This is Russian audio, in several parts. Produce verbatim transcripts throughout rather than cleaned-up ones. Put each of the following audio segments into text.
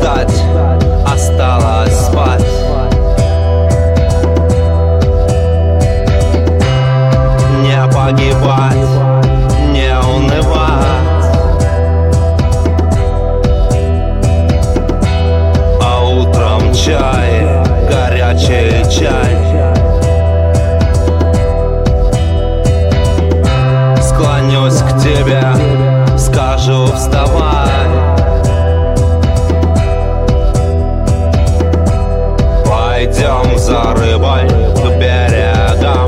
ждать, осталось спать. Не погибать, не унывать, а утром чай, горячий чай. Склонюсь к тебе, скажу вставай. Пойдем за рыбой к берегам.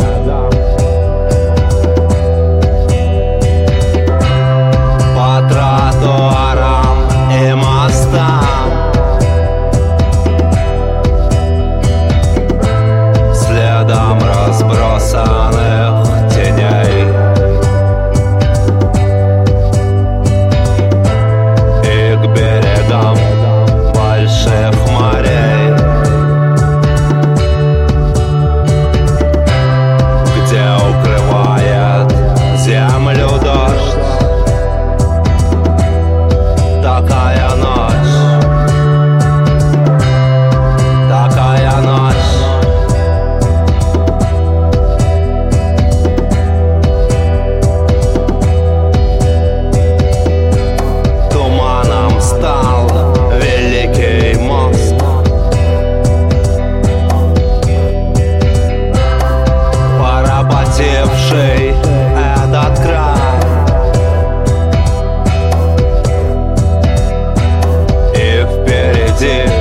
По тротуарам и мостам. Следом разбросанных теней. И к берегам больших морей, где укрывает землю дождь. Такая ночь, такая ночь. Туманом стал великий мост. Поработивший этот край. И впереди